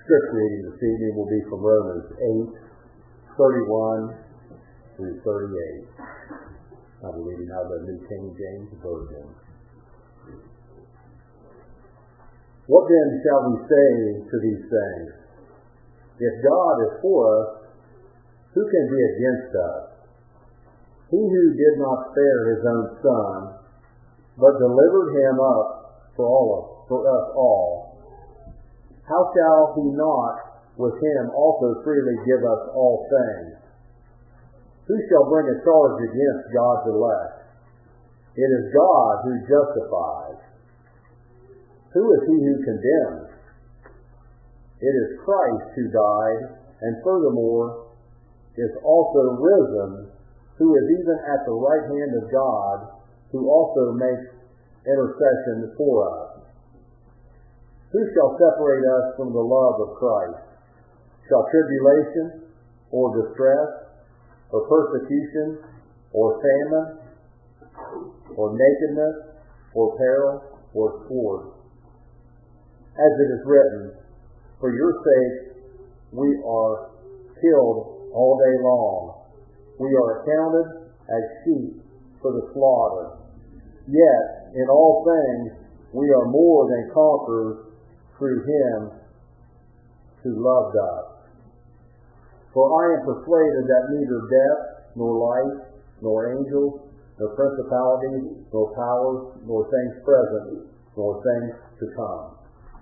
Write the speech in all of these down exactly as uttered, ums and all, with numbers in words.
Scripture reading this evening will be from Romans eight, thirty-one through thirty-eight. I'll be reading out of the New King James Version. What then shall we say to these things? If God is for us, who can be against us? He who did not spare his own Son, but delivered him up for all of, for us all, how shall he not with him also freely give us all things? Who shall bring a charge against God's elect? It is God who justifies. Who is he who condemns? It is Christ who died, and furthermore is also risen, who is even at the right hand of God, who also makes intercession for us. Who shall separate us from the love of Christ? Shall tribulation, or distress, or persecution, or famine, or nakedness, or peril, or sword? As it is written, for your sake we are killed all day long. We are accounted as sheep for the slaughter. Yet, in all things, we are more than conquerors through him who loved us. For I am persuaded that neither death, nor life, nor angels, nor principalities, nor powers, nor things present, nor things to come.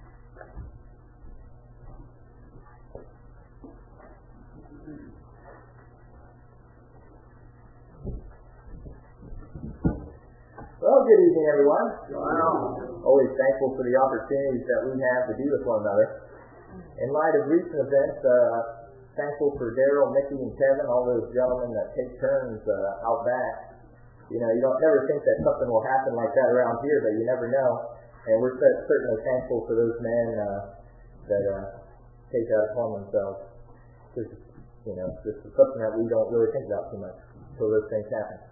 Well, good evening, everyone. Wow. Always thankful for the opportunities that we have to be with one another. In light of recent events, uh, thankful for Daryl, Mickey, and Kevin, all those gentlemen that take turns uh, out back. You know, you don't never think that something will happen like that around here, but you never know. And we're certainly thankful for those men uh, that uh, take that upon themselves. Because, you know, this is something that we don't really think about too much until those things happen.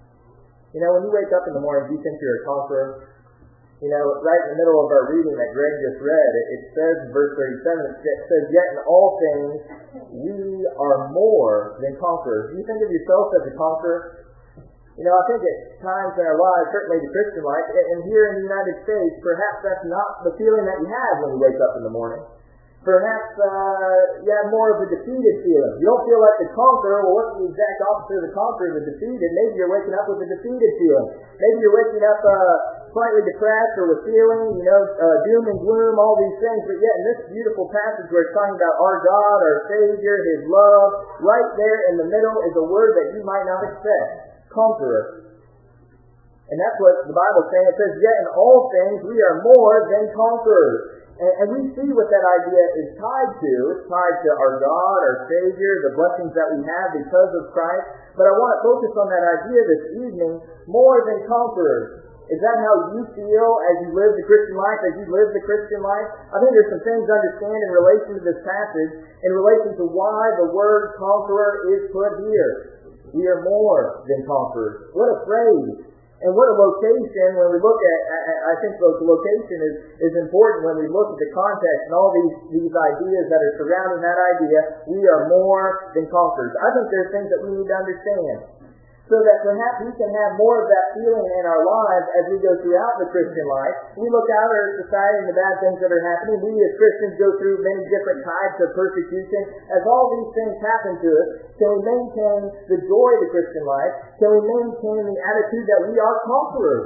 You know, when you wake up in the morning, do you think you're a conqueror? You know, right in the middle of our reading that Greg just read, it, it says in verse thirty-seven, it says, yet in all things we are more than conquerors. Do you think of yourself as a conqueror? You know, I think at times in our lives, certainly the Christian life, and here in the United States, perhaps that's not the feeling that you have when you wake up in the morning. Perhaps uh, you have more of a defeated feeling. You don't feel like the conqueror. Well, what's the exact opposite of the conqueror? The defeated. Maybe you're waking up with a defeated feeling. Maybe you're waking up uh, slightly depressed or with feeling, you know, uh, doom and gloom, all these things. But yet in this beautiful passage where it's talking about our God, our Savior, His love, right there in the middle is a word that you might not expect. Conqueror. And that's what the Bible is saying. It says, yet in all things we are more than conquerors. And, and we see what that idea is tied to. It's tied to our God, our Savior, the blessings that we have because of Christ. But I want to focus on that idea this evening, more than conquerors. Is that how you feel as you live the Christian life, as you live the Christian life? I think there's some things to understand in relation to this passage, in relation to why the word conqueror is put here. We are more than conquerors. What a phrase. And what a location, when we look at, I think the location is, is important when we look at the context and all these, these ideas that are surrounding that idea. We are more than conquerors. I think there's things that we need to understand, so that perhaps we can have more of that feeling in our lives as we go throughout the Christian life. We look out at our society and the bad things that are happening. We as Christians go through many different types of persecution. As all these things happen to us, can we maintain the joy of the Christian life? Can we maintain the attitude that we are conquerors?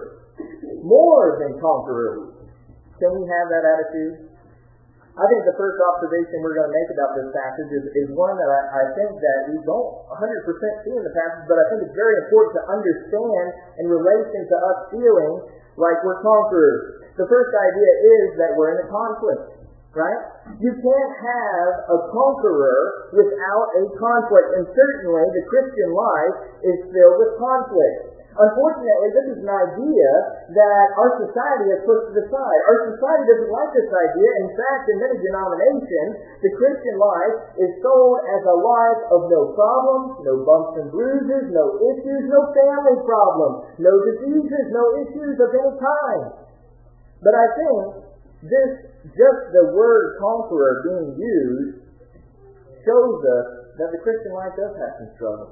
More than conquerors. Can we have that attitude? I think the first observation we're going to make about this passage is, is one that I, I think that we don't one hundred percent see in the passage, but I think it's very important to understand in relation to us feeling like we're conquerors. The first idea is that we're in a conflict, right? You can't have a conqueror without a conflict, and certainly the Christian life is filled with conflict. Unfortunately, this is an idea that our society has put to the side. Our society doesn't like this idea. In fact, in many denominations, the Christian life is sold as a life of no problems, no bumps and bruises, no issues, no family problems, no diseases, no issues of any kind. But I think this, just the word conqueror being used, shows us that the Christian life does have some struggle.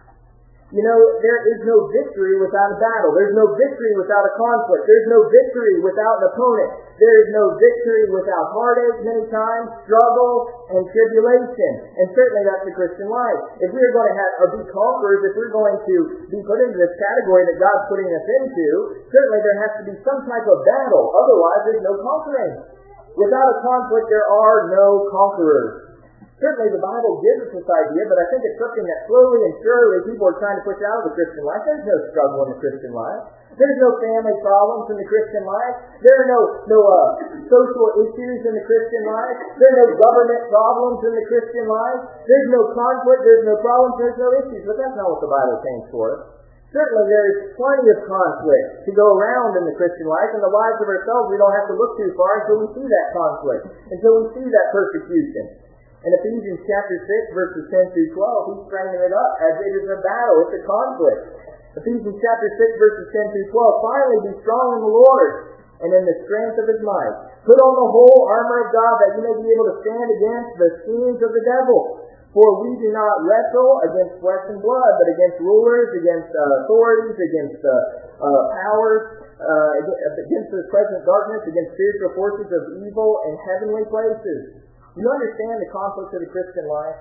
You know, there is no victory without a battle. There's no victory without a conflict. There's no victory without an opponent. There is no victory without heartache many times, struggle, and tribulation. And certainly that's the Christian life. If we're going to have, or be conquerors, if we're going to be put into this category that God's putting us into, certainly there has to be some type of battle. Otherwise, there's no conquering. Without a conflict, there are no conquerors. Certainly the Bible gives us this idea, but I think it's something that slowly and surely people are trying to push out of the Christian life. There's no struggle in the Christian life. There's no family problems in the Christian life. There are no, no uh, social issues in the Christian life. There are no government problems in the Christian life. There's no conflict. There's no problems. There's no issues. But that's not what the Bible paints for us. Certainly there is plenty of conflict to go around in the Christian life. In the lives of ourselves, we don't have to look too far until we see that conflict, until we see that persecution. In Ephesians chapter six, verses ten through twelve, he's framing it up as it is a battle, it's a conflict. Ephesians chapter six, verses ten through twelve, finally be strong in the Lord and in the strength of His might. Put on the whole armor of God that you may be able to stand against the schemes of the devil. For we do not wrestle against flesh and blood, but against rulers, against uh, authorities, against uh, uh, powers, uh, against the present darkness, against spiritual forces of evil in heavenly places. You understand the conflict of the Christian life?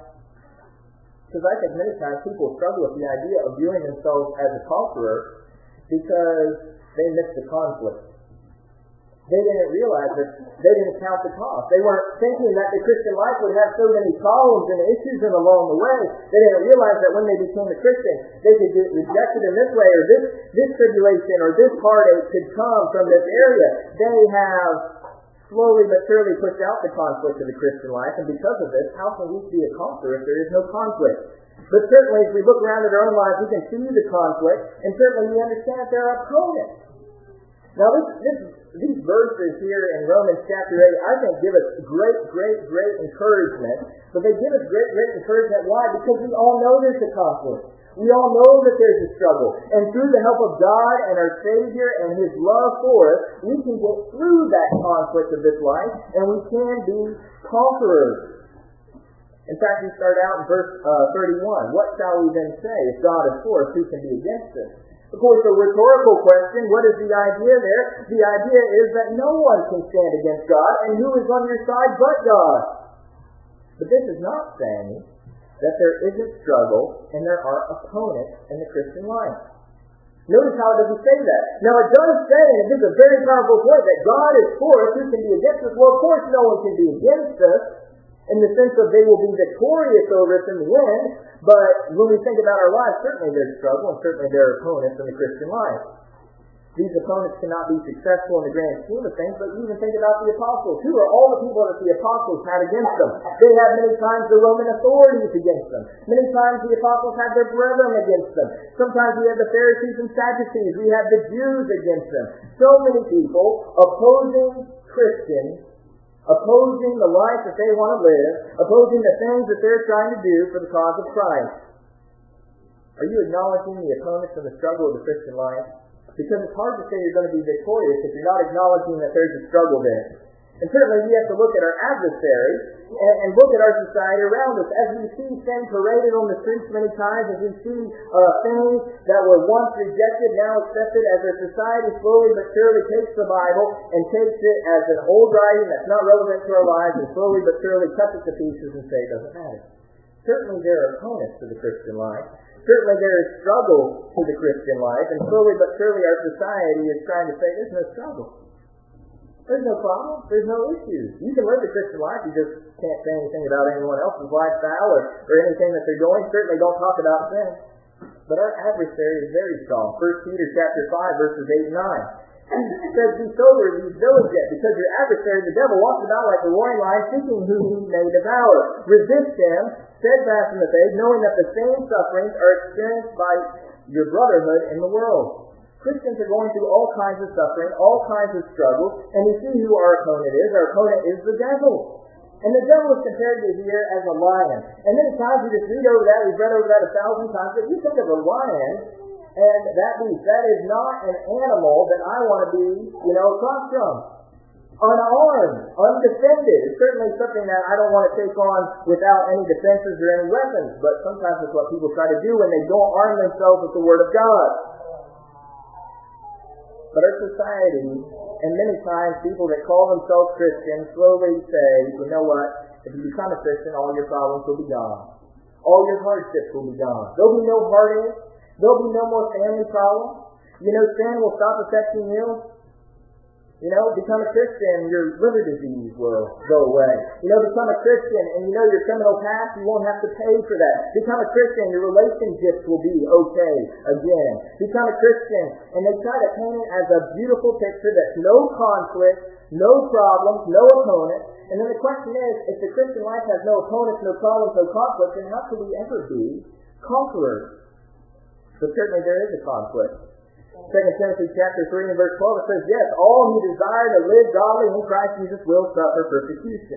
Because I think many times people struggle with the idea of viewing themselves as a conqueror because they missed the conflict. They didn't realize that they didn't count the cost. They weren't thinking that the Christian life would have so many problems and issues in along the way. They didn't realize that when they became a Christian, they could get rejected in this way, or this, this tribulation or this heartache could come from this area. They have slowly but surely pushed out the conflict of the Christian life, and because of this, how can we be a conqueror if there is no conflict? But certainly, if we look around at our own lives, we can see the conflict, and certainly we understand that there are opponents. Now, this, this, these verses here in Romans chapter eight, I think, give us great, great, great encouragement. But they give us great, great encouragement. Why? Because we all know there's a conflict. We all know that there's a struggle. And through the help of God and our Savior and His love for us, we can get through that conflict of this life, and we can be conquerors. In fact, we start out in verse uh, thirty-one. What shall we then say? If God is for us, who can be against us? Of course, a rhetorical question. What is the idea there? The idea is that no one can stand against God, and who is on your side but God? But this is not saying that there isn't struggle and there are opponents in the Christian life. Notice how it doesn't say that. Now it does say, and it's a very powerful point, that God is for us, who can be against us? Well, of course no one can be against us, in the sense of they will be victorious over us in the end, but when we think about our lives, certainly there's struggle and certainly there are opponents in the Christian life. These opponents cannot be successful in the grand scheme of things, but you even think about the apostles. Who are all the people that the apostles had against them? They had many times the Roman authorities against them. Many times the apostles had their brethren against them. Sometimes we had the Pharisees and Sadducees. We had the Jews against them. So many people opposing Christians, opposing the life that they want to live, opposing the things that they're trying to do for the cause of Christ. Are you acknowledging the opponents in the struggle of the Christian life? Because it's hard to say you're going to be victorious if you're not acknowledging that there's a struggle there. And certainly we have to look at our adversaries and, and look at our society around us. As we see sin paraded on the streets many times, as we see uh, things that were once rejected, now accepted, as our society slowly but surely takes the Bible and takes it as an old writing that's not relevant to our lives, and slowly but surely cuts it to pieces and say it doesn't matter. Certainly there are opponents to the Christian life. Certainly there is struggle to the Christian life, and slowly but surely our society is trying to say there's no struggle. There's no problem. There's no issues. You can live the Christian life. You just can't say anything about anyone else's lifestyle or, or anything that they're doing. Certainly don't talk about sin. But our adversary is very strong. First Peter chapter five, verses eight and nine. It says, be sober, be diligent, because your adversary, the devil, walks about like a roaring lion, seeking whom he may devour. Resist him, steadfast in the faith, knowing that the same sufferings are experienced by your brotherhood in the world. Christians are going through all kinds of suffering, all kinds of struggles, and we see who our opponent is. Our opponent is the devil. And the devil is compared to here as a lion. And many times we just read over that, we've read over that a thousand times, but you think of a lion, and that beast, that is not an animal that I want to be, you know, across from. unarmed, undefended. It's certainly something that I don't want to take on without any defenses or any weapons, but sometimes it's what people try to do when they don't arm themselves with the Word of God. But our society, and many times people that call themselves Christians, slowly say, you know what, if you become a Christian, all your problems will be gone. All your hardships will be gone. There'll be no heartache. There'll be no more family problems. You know, sin will stop affecting you. You know, become a Christian, your liver disease will go away. You know, become a Christian, and you know your criminal past, you won't have to pay for that. Become a Christian, your relationships will be okay again. Become a Christian, and they try to paint it as a beautiful picture that's no conflict, no problems, no opponents. And then the question is, if the Christian life has no opponents, no problems, no conflict, then how can we ever be conquerors? So certainly there is a conflict. Second Timothy chapter three and verse twelve, it says, yes, all who desire to live godly in Christ Jesus will suffer persecution.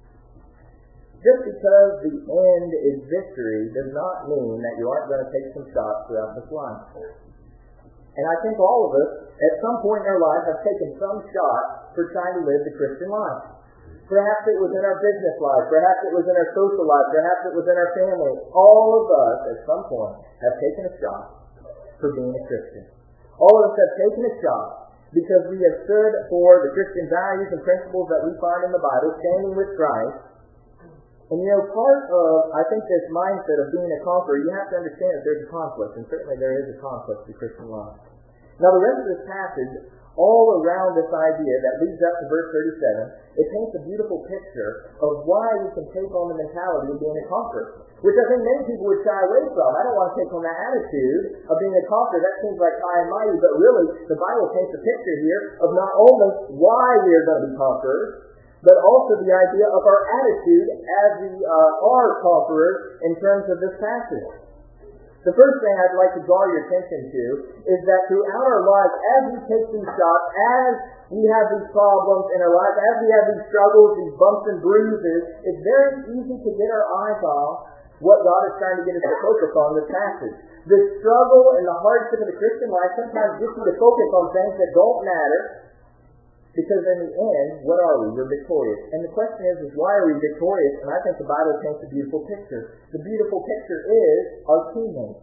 Just because the end is victory does not mean that you aren't going to take some shots throughout this life. And I think all of us, at some point in our life, have taken some shot for trying to live the Christian life. Perhaps it was in our business life, perhaps it was in our social life, perhaps it was in our family. All of us, at some point, have taken a shot for being a Christian. All of us have taken a shot because we have stood for the Christian values and principles that we find in the Bible, standing with Christ. And you know, part of, I think, this mindset of being a conqueror, you have to understand that there's a conflict, and certainly there is a conflict in Christian life. Now, the rest of this passage, all around this idea that leads up to verse thirty-seven, it paints a beautiful picture of why we can take on the mentality of being a conqueror, which I think many people would shy away from. I don't want to take on that attitude of being a conqueror. That seems like high and mighty, but really, the Bible paints a picture here of not only why we are going to be conquerors, but also the idea of our attitude as we uh, are conquerors in terms of this passage. The first thing I'd like to draw your attention to is that throughout our lives, as we take these shots, as we have these problems in our life, as we have these struggles, these bumps and bruises, it's very easy to get our eyes off what God is trying to get us to focus on in this passage. The struggle and the hardship of the Christian life sometimes gets you to focus on things that don't matter, because in the end, what are we? We're victorious. And the question is, is why are we victorious? And I think the Bible paints a beautiful picture. The beautiful picture is our teammates.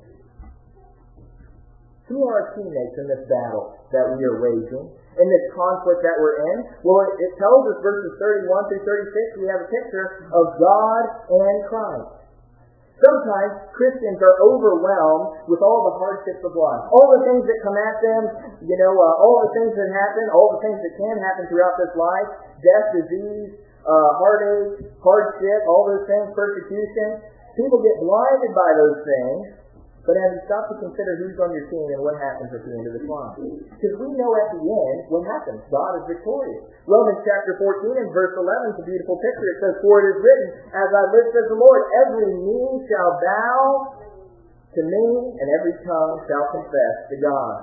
Who are our teammates in this battle that we are waging? In this conflict that we're in? Well, it, it tells us, verses thirty-one through thirty-six, we have a picture of God and Christ. Sometimes Christians are overwhelmed with all the hardships of life. All the things that come at them, you know, uh, all the things that happen, all the things that can happen throughout this life, death, disease, uh, heartache, hardship, all those things, persecution. People get blinded by those things, but have you stopped to consider who's on your team and what happens at the end of this life? Because we know at the end what happens. God is victorious. Romans chapter fourteen and verse eleven is a beautiful picture. It says, for it is written, as I live, says the Lord, every knee shall bow to me, and every tongue shall confess to God.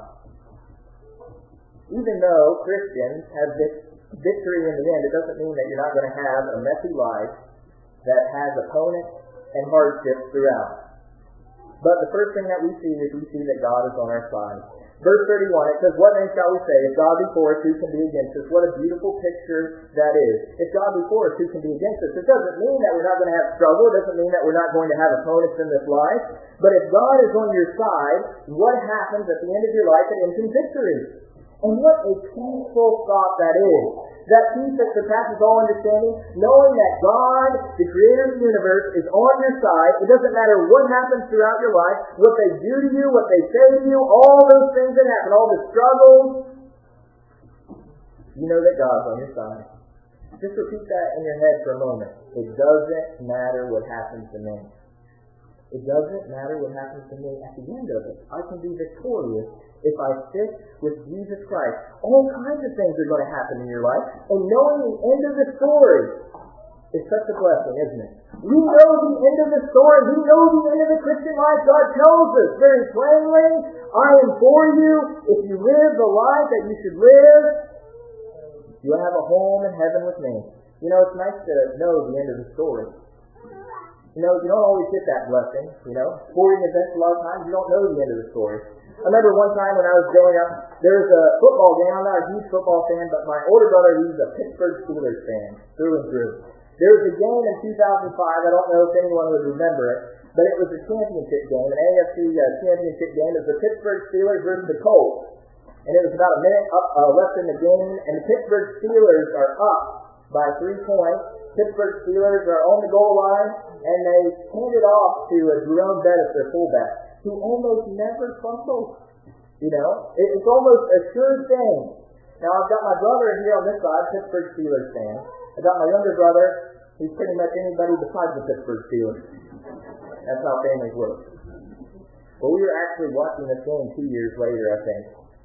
Even though Christians have victory in the end, it doesn't mean that you're not going to have a messy life that has opponents and hardships throughout. But the first thing that we see is we see that God is on our side. Verse thirty-one, it says, what then shall we say? If God be for us, who can be against us? What a beautiful picture that is. If God be for us, who can be against us? It doesn't mean that we're not going to have struggle. It doesn't mean that we're not going to have opponents in this life. But if God is on your side, what happens at the end of your life? It ends in victory. And what a peaceful thought that is. That peace that surpasses all understanding, knowing that God, the creator of the universe, is on your side. It doesn't matter what happens throughout your life, what they do to you, what they say to you, all those things that happen, all the struggles. You know that God's on your side. Just repeat that in your head for a moment. It doesn't matter what happens to me. It doesn't matter what happens to me at the end of it. I can be victorious if I stick with Jesus Christ. All kinds of things are going to happen in your life. And knowing the end of the story is such a blessing, isn't it? We know the end of the story. We know the end of the Christian life. God tells us very plainly, I am for you. If you live the life that you should live, you'll have a home in heaven with me. You know, it's nice to know the end of the story. You know, you don't always get that blessing, you know. Sporting events, a lot of times, you don't know the end of the story. I remember one time when I was growing up, there was a football game. I'm not a huge football fan, but my older brother, he's a Pittsburgh Steelers fan, through and through. There was a game in two thousand five, I don't know if anyone would remember it, but it was a championship game, an A F C uh, championship game. It was the Pittsburgh Steelers versus the Colts. And it was about a minute up, uh, left in the game, and the Pittsburgh Steelers are up by three points. Pittsburgh Steelers are on the goal line, and they hand it off to uh, Jerome Bettis, their fullback, who almost never fumbles. You know, it, it's almost a sure thing. Now, I've got my brother here on this side, Pittsburgh Steelers fan. I've got my younger brother, he's pretty much anybody besides the Pittsburgh Steelers. That's how families work. Well, we were actually watching this game two years later, I think.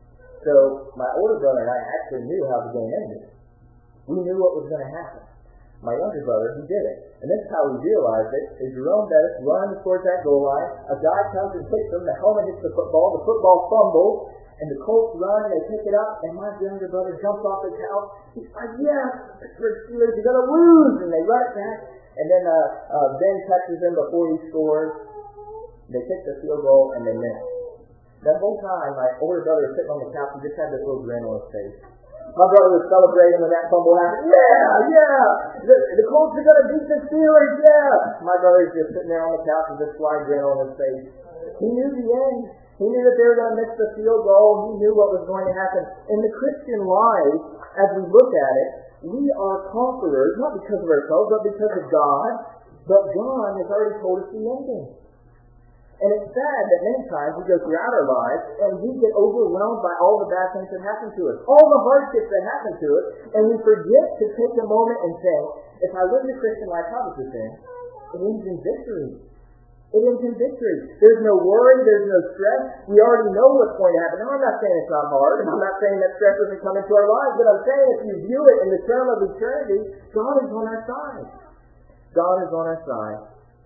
So, my older brother and I actually knew how the game ended. We knew what was going to happen. My younger brother, he did it. And this is how we realized it, is Jerome Bettis runs towards that goal line, a guy comes and hits him, the helmet hits the football, the football fumbles, and the Colts run, and they pick it up, and my younger brother jumps off the couch. He's like, yes, Pittsburgh Steelers, you're going to lose! And they run it back, and then uh, uh, Ben touches him before he scores. They kick the field goal, and they miss. That whole time, my older brother was sitting on the couch and just had this little grin on his face. My brother was celebrating when that fumble happened. Yeah, yeah! The, the Colts are going to beat the Steelers, yeah! My brother's just sitting there on the couch with this wide grin on his face. He knew the end. He knew that they were going to miss the field goal. He knew what was going to happen. In the Christian life, as we look at it, we are conquerors, not because of ourselves, but because of God. But God has already told us the ending. And it's sad that many times we go throughout our lives and we get overwhelmed by all the bad things that happen to us, all the hardships that happen to us, and we forget to take a moment and think, if I live the Christian life, how does this end? It ends in victory. It ends in victory. There's no worry, there's no stress. We already know what's going to happen. Now, I'm not saying it's not hard, and I'm not saying that stress doesn't come into our lives, but I'm saying if you view it in the term of eternity, God is on our side. God is on our side.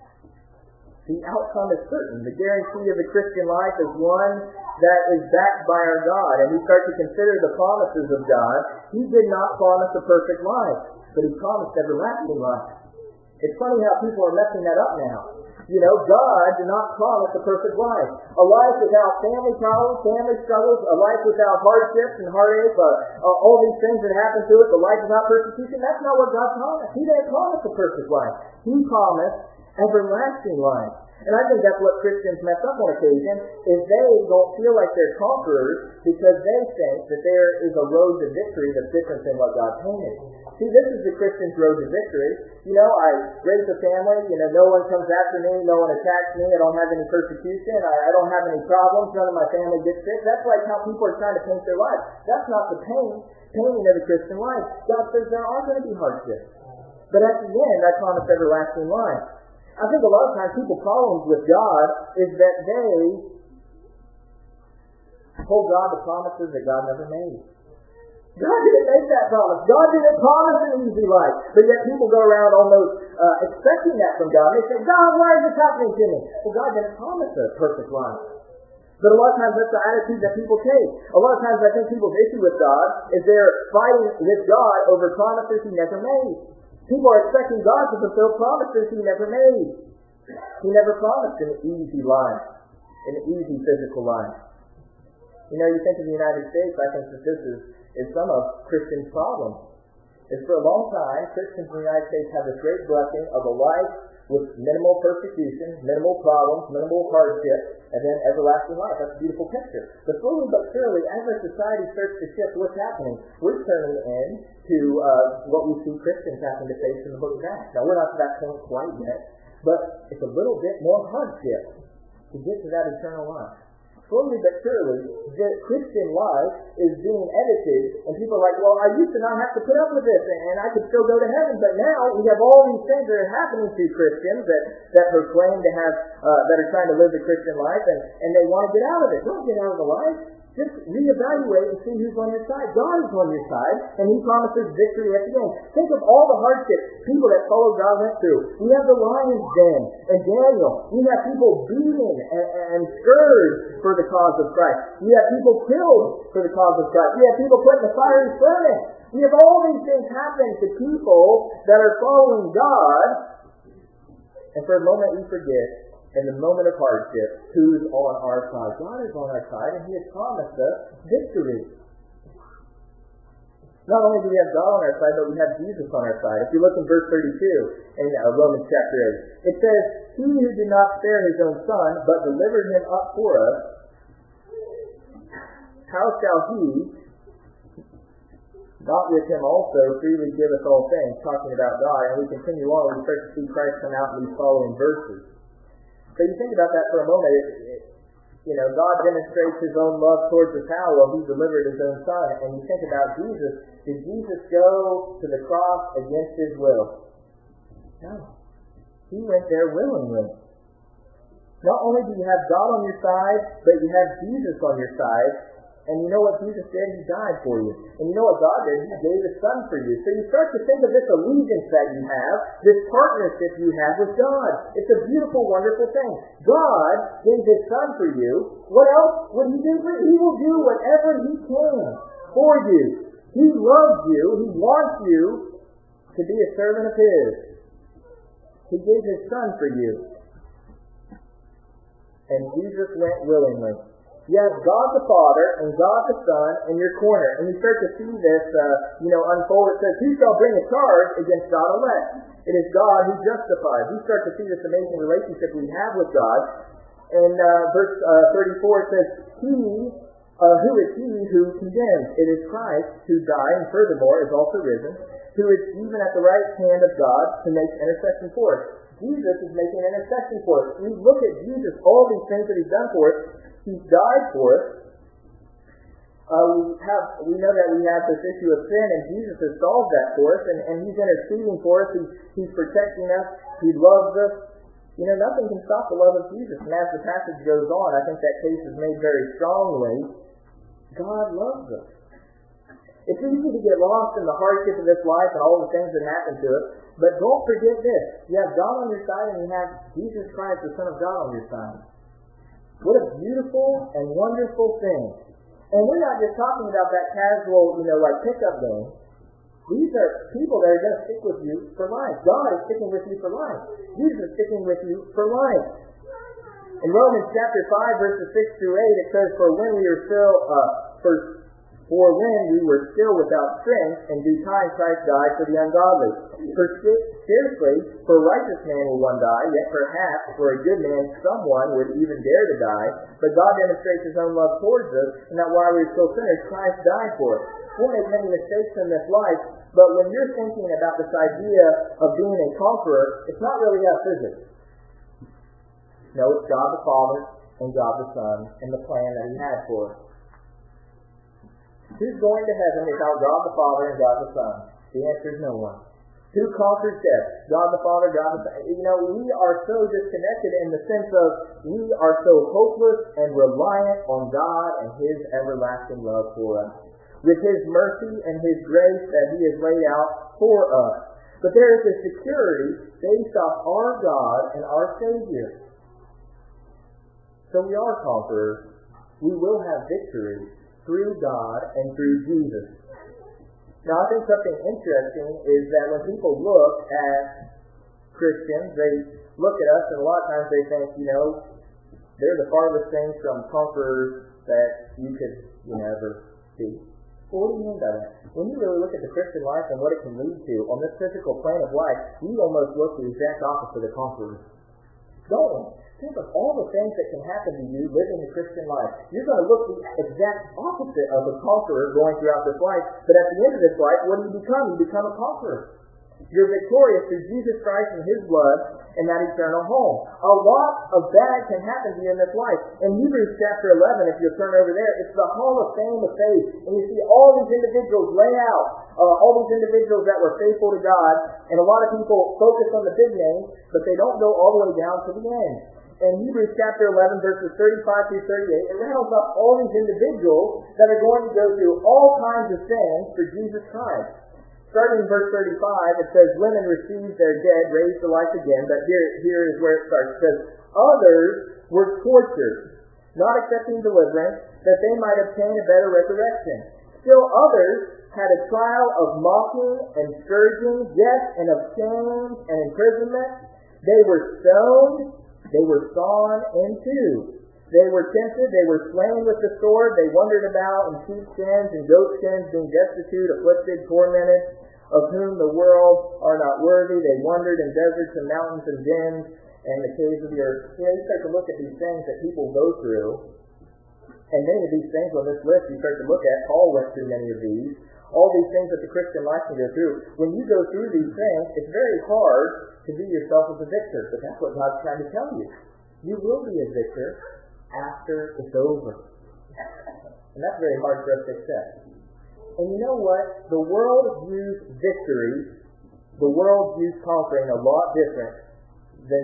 The outcome is certain. The guarantee of the Christian life is one that is backed by our God. And we start to consider the promises of God. He did not promise a perfect life, but He promised everlasting life. It's funny how people are messing that up now. You know, God did not promise a perfect life. A life without family problems, family struggles, a life without hardships and heartache, uh, uh, all these things that happen to us, a life without persecution. That's not what God promised. He didn't promise a perfect life. He promised everlasting life. And I think that's what Christians mess up on occasion, is they don't feel like they're conquerors because they think that there is a road to victory that's different than what God painted. See, this is the Christian's road to victory. You know, I raise a family, you know, no one comes after me, no one attacks me, I don't have any persecution, I, I don't have any problems, none of my family gets sick. That's like how people are trying to paint their lives. That's not the pain, painting of the Christian life. God says there are going to be hardships. But at the end, I promise everlasting life. I think a lot of times people's problems with God is that they hold God to promises that God never made. God didn't make that promise. God didn't promise an easy life. But yet people go around almost uh, expecting that from God. They say, God, why is this happening to me? Well, God didn't promise a perfect life. But a lot of times that's the attitude that people take. A lot of times I think people's issue with God is they're fighting with God over promises He never made. People are expecting God to fulfill promises He never made. He never promised an easy life, an easy physical life. You know, you think of the United States, I think that this is, is some of Christians' problems. Is for a long time, Christians in the United States have this great blessing of a life with minimal persecution, minimal problems, minimal hardship, and then everlasting life. That's a beautiful picture. But slowly but surely, as our society starts to shift, what's happening? We're turning in to uh, what we see Christians having to face in the book of Acts. Now, we're not to that point quite yet, but it's a little bit more hardship to get to that eternal life. Slowly but surely, the Christian life is being edited, and people are like, well, I used to not have to put up with this, and I could still go to heaven, but now we have all these things that are happening to Christians that, that proclaim to have, uh, that are trying to live the Christian life, and, and they want to get out of it. Don't get out of the life. Just reevaluate and see who's on your side. God is on your side, and He promises victory at the end. Think of all the hardships people that follow God went through. We have the lion's den and Daniel. We have people beaten and, and scourged for the cause of Christ. We have people killed for the cause of Christ. We have people put in the fiery furnace. We have all these things happen to people that are following God, and for a moment we forget in the moment of hardship, who's on our side? God is on our side, and He has promised us victory. Not only do we have God on our side, but we have Jesus on our side. If you look in verse thirty-two in uh, Romans chapter eight, it says, He who did not spare His own Son, but delivered Him up for us, how shall He not with Him also freely give us all things? Talking about God. And we continue on, we start to see Christ come out in these following verses. So you think about that for a moment. It, it, you know, God demonstrates His own love towards us how? Well, He delivered His own Son. And you think about Jesus. Did Jesus go to the cross against His will? No. He went there willingly. Not only do you have God on your side, but you have Jesus on your side. And you know what Jesus did? He died for you. And you know what God did? He gave His Son for you. So you start to think of this allegiance that you have, this partnership you have with God. It's a beautiful, wonderful thing. God gave His Son for you. What else would He do for you? He will do whatever He can for you. He loves you. He wants you to be a servant of His. He gave His Son for you. And Jesus went willingly. You have God the Father and God the Son in your corner. And you start to see this, uh, you know, unfold. It says, who shall bring a charge against God elect? It is God who justifies. You start to see this amazing relationship we have with God. In uh, verse uh, thirty-four, it says, He, uh, who is He who condemns? It is Christ who died and furthermore is also risen, who is even at the right hand of God to make intercession for us. Jesus is making intercession for us. We look at Jesus, all these things that He's done for us. He's died for us. Uh, we have, we know that we have this issue of sin, and Jesus has solved that for us, and, and He's interceding for us. He's, he's protecting us. He loves us. You know, nothing can stop the love of Jesus. And as the passage goes on, I think that case is made very strongly. God loves us. It's easy to get lost in the hardship of this life and all the things that happen to us, but don't forget this. You have God on your side, and you have Jesus Christ, the Son of God, on your side. What a beautiful and wonderful thing. And we're not just talking about that casual, you know, like pickup game. These are people that are going to stick with you for life. God is sticking with you for life. Jesus is sticking with you for life. In Romans chapter five, verses six through eight, it says, For when we were still, uh, for For when we were still without strength, in due time Christ died for the ungodly. For scarcely for a righteous man will one die, yet perhaps for a good man someone would even dare to die. But God demonstrates His own love towards us, and that while we were still sinners, Christ died for us. We'll make many mistakes in this life, but when you're thinking about this idea of being a conqueror, it's not really us, is it? No, it's God the Father and God the Son and the plan that He had for us. Who's going to heaven without God the Father and God the Son? The answer is no one. Who conquers death? God the Father, God the Son. You know, we are so disconnected in the sense of we are so hopeless and reliant on God and His everlasting love for us, with His mercy and His grace that He has laid out for us. But there is a security based off our God and our Savior. So we are conquerors. We will have victory through God and through Jesus. Now, I think something interesting is that when people look at Christians, they look at us, and a lot of times they think, you know, they're the farthest things from conquerors that you could, you know, ever see. Well, what do you mean by that? When you really look at the Christian life and what it can lead to on this physical plane of life, we almost look the exact opposite of conquerors. Don't we? Think of all the things that can happen to you living the Christian life. You're going to look the exact opposite of a conqueror going throughout this life. But at the end of this life, what do you become? You become a conqueror. You're victorious through Jesus Christ and His blood and that eternal home. A lot of bad can happen to you in this life. In Hebrews chapter eleven, if you'll turn over there, it's the Hall of Fame of faith. And you see all these individuals lay out, uh, all these individuals that were faithful to God. And a lot of people focus on the big names, but they don't go all the way down to the end. In Hebrews chapter eleven, verses thirty-five through thirty-eight, it rattles up all these individuals that are going to go through all kinds of things for Jesus Christ. Starting in verse thirty-five, it says, Women received their dead, raised to life again, but here, here is where it starts. It says, Others were tortured, not accepting deliverance, that they might obtain a better resurrection. Still others had a trial of mocking and scourging, yes, and of chains and imprisonment. They were stoned, They were sawn in two. They were tempted, they were slain with the sword, they wandered about in sheepskins and goatskins, being destitute, afflicted, tormented, of whom the world are not worthy. They wandered in deserts and mountains and dens and the caves of the earth. You know, you start to look at these things that people go through, and many of these things on this list you start to look at, Paul went through many of these, all these things that the Christian life can go through. When you go through these things, it's very hard to view yourself as a victor, but that's what God's trying to tell you. You will be a victor after it's over. And that's very hard for us to accept. And you know what? The world views victory, the world views conquering a lot different than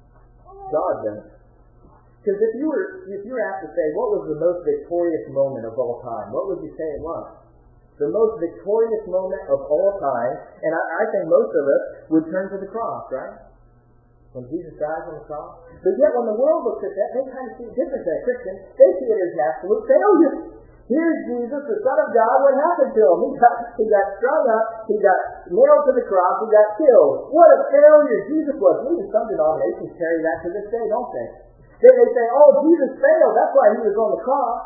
God does. Because if you were if you were asked to say, what was the most victorious moment of all time, what would you say it was? The most victorious moment of all time, and I, I think most of us would turn to the cross, right? When Jesus dies on the cross. But yet when the world looks at that, they kind of see it different than a Christian. They see it as an absolute failure. Here's Jesus, the Son of God. What happened to him? He got, he got strung up. He got nailed to the cross. He got killed. What a failure Jesus was. Even some denominations carry that to this day, don't they? Then they say, oh, Jesus failed. That's why he was on the cross.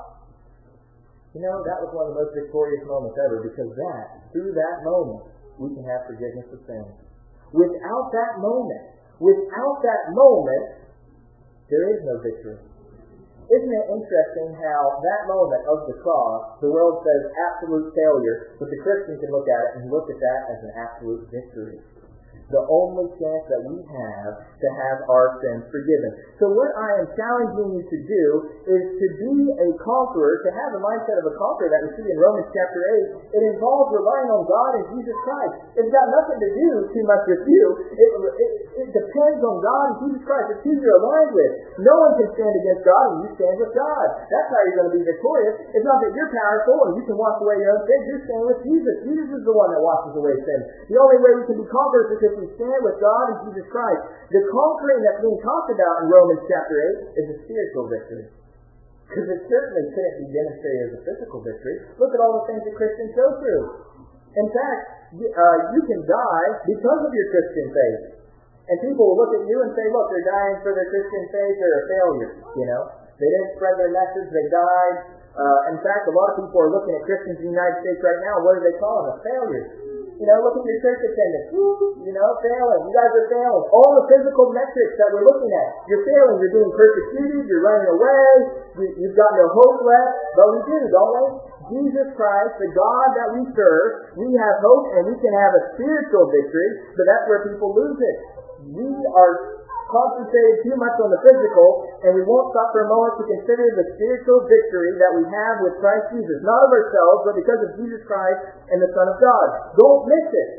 You know, that was one of the most victorious moments ever, because that, through that moment, we can have forgiveness of sins. Without that moment, Without that moment, there is no victory. Isn't it interesting how that moment of the cross, the world says absolute failure, but the Christian can look at it and look at that as an absolute victory. The only chance that we have to have our sins forgiven. So what I am challenging you to do is to be a conqueror, to have the mindset of a conqueror that we see in Romans chapter eight. It involves relying on God and Jesus Christ. It's got nothing to do too much with you. It, it, it depends on God and Jesus Christ. It's who you're aligned with. No one can stand against God, and you stand with God. That's how you're going to be victorious. It's not that you're powerful and you can wash away your own sins. You're standing with Jesus. Jesus is the one that washes away sin. The only way we can be conquerors is because we stand with God and Jesus Christ. The conquering that's being talked about in Romans chapter eight is a spiritual victory. Because it certainly couldn't be demonstrated as a physical victory. Look at all the things that Christians go through. In fact, uh, you can die because of your Christian faith. And people will look at you and say, look, they're dying for their Christian faith. They're a failure, you know. They didn't spread their message. They died. Uh, in fact, a lot of people are looking at Christians in the United States right now. What do they call them? A failure. You know, look at your church attendance. You know, failing. You guys are failing. All the physical metrics that we're looking at. You're failing. You're being persecuted. You're running away. You, you've got no hope left. But we do, don't we? Jesus Christ, the God that we serve, we have hope and we can have a spiritual victory, but that's where people lose it. We are concentrated too much on the physical, and we won't stop for a moment to consider the spiritual victory that we have with Christ Jesus. Not of ourselves, but because of Jesus Christ and the Son of God. Don't miss it.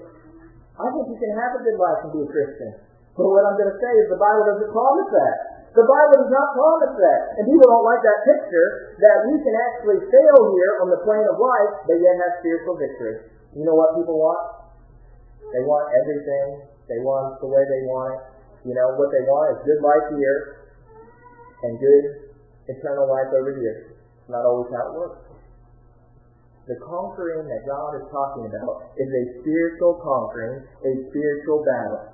I think you can have a good life and be a Christian. But what I'm going to say is the Bible doesn't promise that. The Bible does not promise that. And people don't like that picture that we can actually fail here on the plane of life, but yet have spiritual victory. You know what people want? They want everything. They want the way they want it. You know, what they want is good life here and good eternal life over here. It's not always how it works. The conquering that God is talking about is a spiritual conquering, a spiritual battle.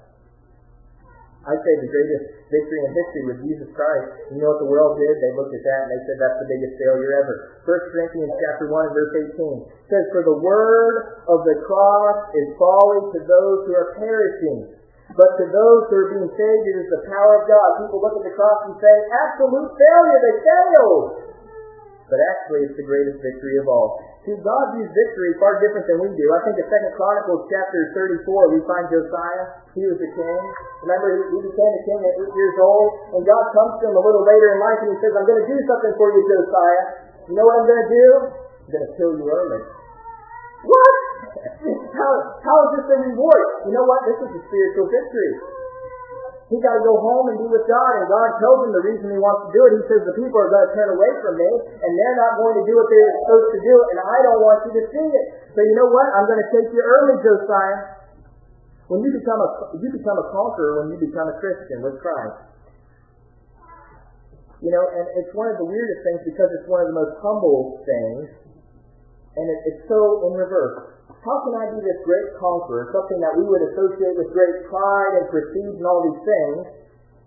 I'd say the greatest victory in history was Jesus Christ. You know what the world did? They looked at that and they said that's the biggest failure ever. First Corinthians chapter one and verse eighteen says, for the word of the cross is folly to those who are perishing, but to those who are being saved it is the power of God. People look at the cross and say, absolute failure, they failed. But actually it's the greatest victory of all. See, God views victory far different than we do. I think in Second Chronicles chapter thirty-four, we find Josiah. He was the king. Remember, he became the king at eight years old, and God comes to him a little later in life, and he says, I'm going to do something for you, Josiah. You know what I'm going to do? I'm going to kill you early. What? how, how is this a reward? You know what? This is a spiritual victory. He's got to go home and be with God, and God tells him the reason he wants to do it. He says, the people are going to turn away from me, and they're not going to do what they're supposed to do, and I don't want you to see it. So you know what? I'm going to take you early, Josiah. When you become a you become a conqueror, when you become a Christian with Christ. You know, and it's one of the weirdest things because it's one of the most humble things, and it, it's so in reverse. How can I be this great conqueror, something that we would associate with great pride and prestige and all these things,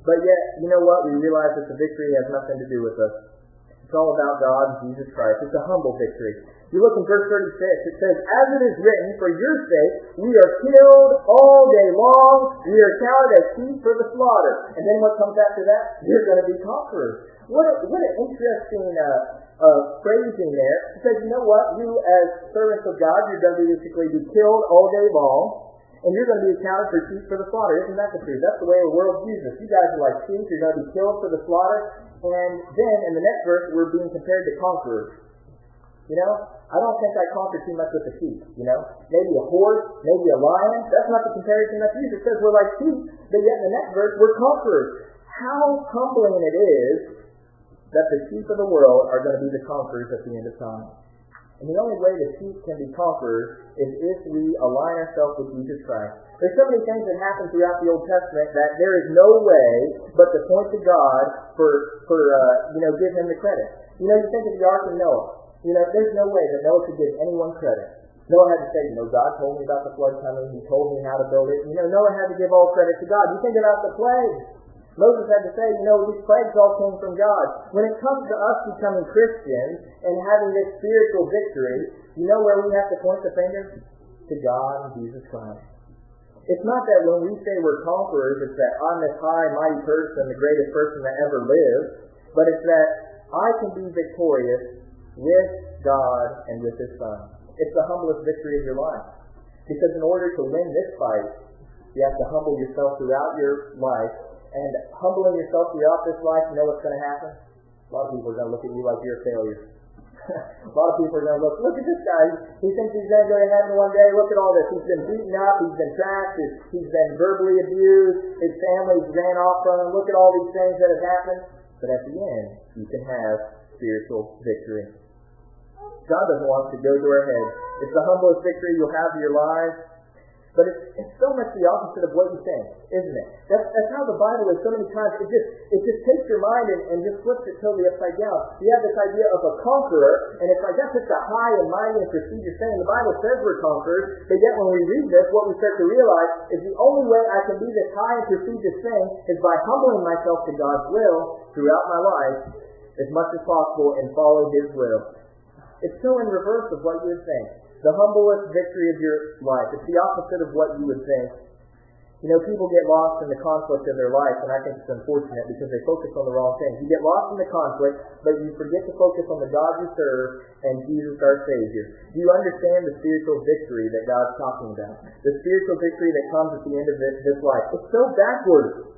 But yet, you know what? We realize that the victory has nothing to do with us. It's all about God and Jesus Christ. It's a humble victory. You look in verse thirty-six, it says, "As it is written, for your sake we are killed all day long, we are counted as sheep for the slaughter." And then what comes after that? You're going to be conquerors. What, a, what an interesting uh, uh, phrasing there. It says, you know what? You as servants of God, you're going to basically be killed all day long, and you're going to be accounted for sheep for the slaughter. Isn't that the truth? That's the way the world views us. You guys are like sheep, you're going to be killed for the slaughter. And then in the next verse, we're being compared to conquerors. You know, I don't think I conquer too much with a sheep, you know. Maybe a horse, maybe a lion. That's not the comparison that's used. It says we're like sheep, but yet in the next verse, we're conquerors. How humbling it is that the sheep of the world are going to be the conquerors at the end of time. And the only way the sheep can be conquerors is if we align ourselves with Jesus Christ. There's so many things that happen throughout the Old Testament that there is no way but to point to God for, for uh, you know, give Him the credit. You know, you think of the Ark of Noah. You know, there's no way that Noah could give anyone credit. Noah had to say, you know, God told me about the flood coming. He told me how to build it. You know, Noah had to give all credit to God. You think about the plagues. Moses had to say, you know, these plagues all came from God. When it comes to us becoming Christians and having this spiritual victory, you know where we have to point the finger? To God and Jesus Christ. It's not that when we say we're conquerors, it's that I'm this high, mighty person, the greatest person that ever lived, but it's that I can be victorious with God and with His Son. It's the humblest victory of your life. Because in order to win this fight, you have to humble yourself throughout your life. And humbling yourself throughout this life, you know what's going to happen? A lot of people are going to look at you like you're a failure. A lot of people are going to look, look at this guy. He thinks he's going to go to heaven one day. Look at all this. He's been beaten up. He's been trashed. He's been verbally abused. His family's ran off from him. Look at all these things that have happened. But at the end, you can have spiritual victory. God doesn't want us to go to our head. It's the humblest victory you'll have in your lives. But it's, it's so much the opposite of what you think, isn't it? That's, that's how the Bible is so many times. It just it just takes your mind and, and just flips it totally upside down. You have this idea of a conqueror, and it's like that's such a high and mighty and prestigious thing. The Bible says we're conquerors, but yet when we read this, what we start to realize is the only way I can be this high and prestigious thing is by humbling myself to God's will throughout my life as much as possible and follow His will. It's so in reverse of what you would think. The humblest victory of your life. It's the opposite of what you would think. You know, people get lost in the conflict of their life, and I think it's unfortunate because they focus on the wrong things. You get lost in the conflict, but you forget to focus on the God you serve and Jesus our Savior. Do you understand the spiritual victory that God's talking about? The spiritual victory that comes at the end of this, this life. It's so backwards.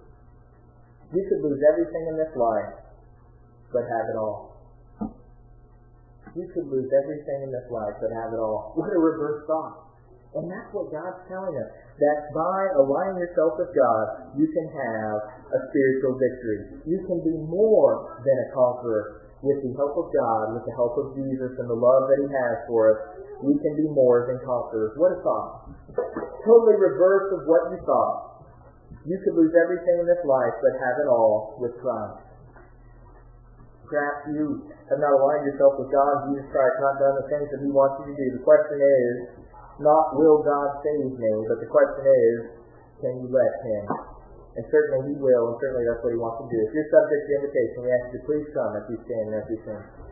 You could lose everything in this life, but have it all. You could lose everything in this life but have it all. What a reverse thought. And that's what God's telling us. That by aligning yourself with God, you can have a spiritual victory. You can be more than a conqueror. With the help of God, with the help of Jesus and the love that He has for us, we can be more than conquerors. What a thought. Totally reverse of what you thought. You could lose everything in this life but have it all with Christ. Perhaps you have not aligned yourself with God, Jesus Christ, not done the things that He wants you to do. The question is, not will God save me, but the question is, can you let Him? And certainly He will, and certainly that's what He wants to do. If you're subject to invitation, we ask you to please come as we stand and as we sing.